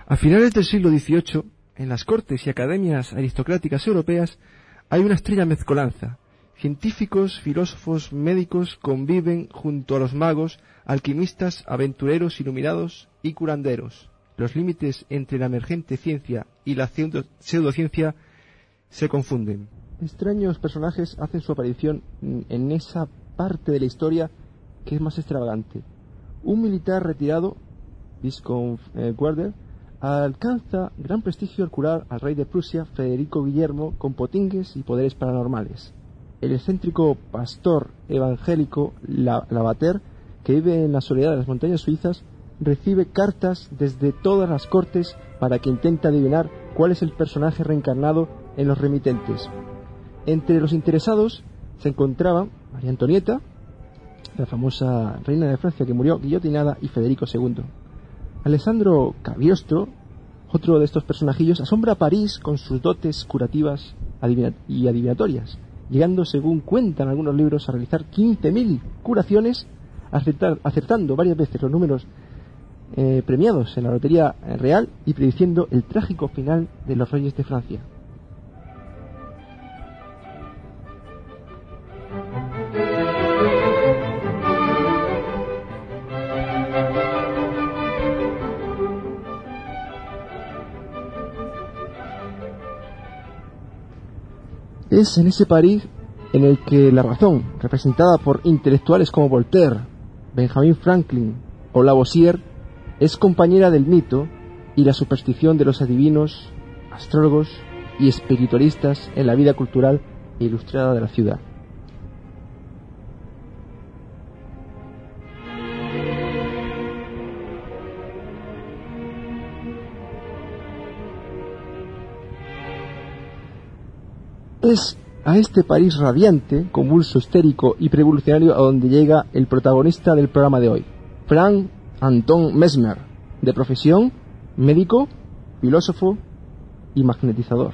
A finales del siglo XVIII, en las cortes y academias aristocráticas europeas, hay una extraña mezcolanza. Científicos, filósofos, médicos conviven junto a los magos, alquimistas, aventureros, iluminados y curanderos. Los límites entre la emergente ciencia y la pseudociencia se confunden. Extraños personajes hacen su aparición en esa parte de la historia que es más extravagante. Un militar retirado, Viscount Werder, alcanza gran prestigio al curar al rey de Prusia, Federico Guillermo, con potingues y poderes paranormales. El excéntrico pastor evangélico Lavater, que vive en la soledad de las montañas suizas, recibe cartas desde todas las cortes para que intente adivinar cuál es el personaje reencarnado en los remitentes. Entre los interesados se encontraba María Antonieta, la famosa reina de Francia que murió guillotinada, y Federico II. Alessandro Cagliostro, otro de estos personajillos, asombra a París con sus dotes curativas y adivinatorias, llegando, según cuentan algunos libros, a realizar 15.000 curaciones, acertando varias veces los números premiados en la lotería real y prediciendo el trágico final de los reyes de Francia. Es en ese París en el que la razón, representada por intelectuales como Voltaire, Benjamin Franklin o Lavoisier, es compañera del mito y la superstición de los adivinos, astrólogos y espiritualistas en la vida cultural e ilustrada de la ciudad. Es a este París radiante, convulso, histérico y prevolucionario a donde llega el protagonista del programa de hoy, Franz Anton Mesmer, de profesión médico, filósofo y magnetizador.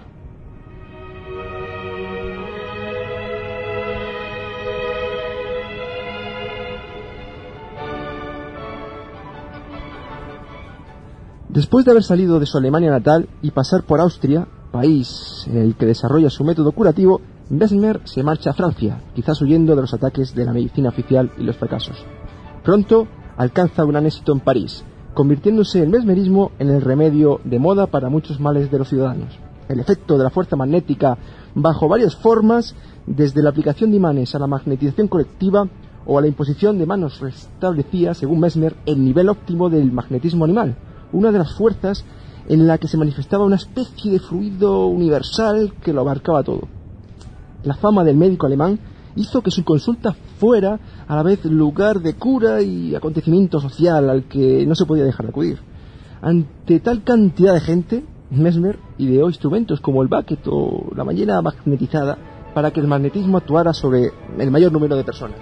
Después de haber salido de su Alemania natal y pasar por Austria, país en el que desarrolla su método curativo, Mesmer se marcha a Francia, quizás huyendo de los ataques de la medicina oficial y los fracasos. Pronto alcanza un gran éxito en París, convirtiéndose el mesmerismo en el remedio de moda para muchos males de los ciudadanos. El efecto de la fuerza magnética bajo varias formas, desde la aplicación de imanes a la magnetización colectiva o a la imposición de manos, restablecía, según Mesmer, el nivel óptimo del magnetismo animal, una de las fuerzas en la que se manifestaba una especie de fluido universal que lo abarcaba todo. La fama del médico alemán hizo que su consulta fuera a la vez lugar de cura y acontecimiento social al que no se podía dejar de acudir. Ante tal cantidad de gente, Mesmer ideó instrumentos como el bucket o la ballena magnetizada para que el magnetismo actuara sobre el mayor número de personas.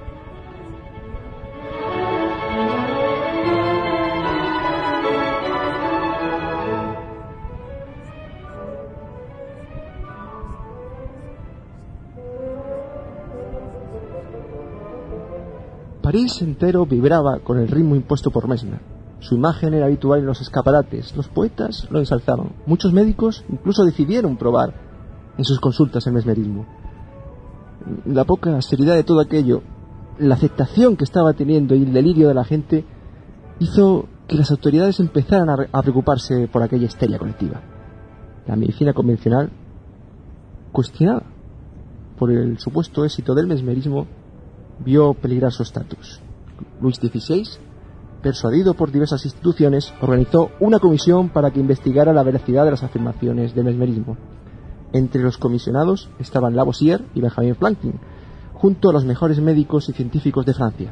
París entero vibraba con el ritmo impuesto por Mesmer. Su imagen era habitual en los escaparates, los poetas lo ensalzaban, muchos médicos incluso decidieron probar en sus consultas el mesmerismo. La poca seriedad de todo aquello, la aceptación que estaba teniendo y el delirio de la gente hizo que las autoridades empezaran a preocuparse por aquella histeria colectiva. La medicina convencional, cuestionada por el supuesto éxito del mesmerismo, vio peligrar su estatus. Luis XVI, persuadido por diversas instituciones, organizó una comisión para que investigara la veracidad de las afirmaciones del mesmerismo. Entre los comisionados estaban Lavoisier y Benjamin Franklin, junto a los mejores médicos y científicos de Francia.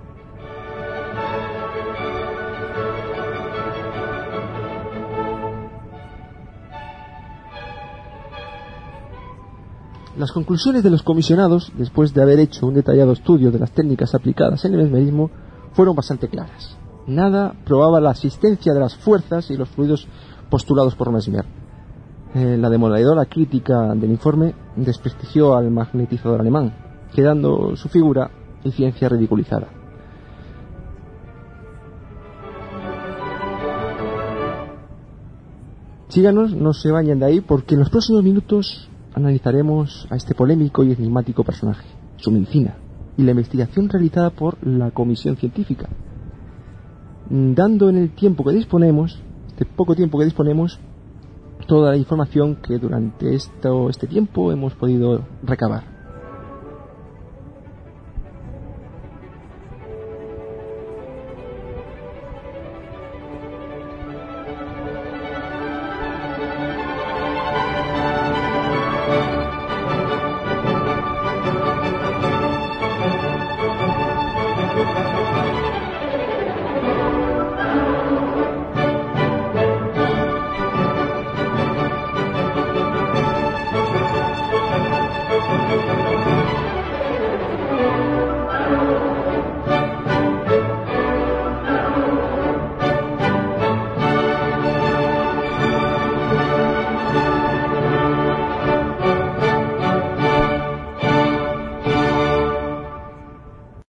Las conclusiones de los comisionados, después de haber hecho un detallado estudio de las técnicas aplicadas en el mesmerismo, fueron bastante claras. Nada probaba la existencia de las fuerzas y los fluidos postulados por Mesmer. La demoledora crítica del informe desprestigió al magnetizador alemán, quedando su figura y ciencia ridiculizada. Síganos, no se vayan de ahí, porque en los próximos minutos analizaremos a este polémico y enigmático personaje, su medicina y la investigación realizada por la comisión científica, dando en el tiempo que disponemos, este poco tiempo que disponemos, toda la información que durante este tiempo hemos podido recabar.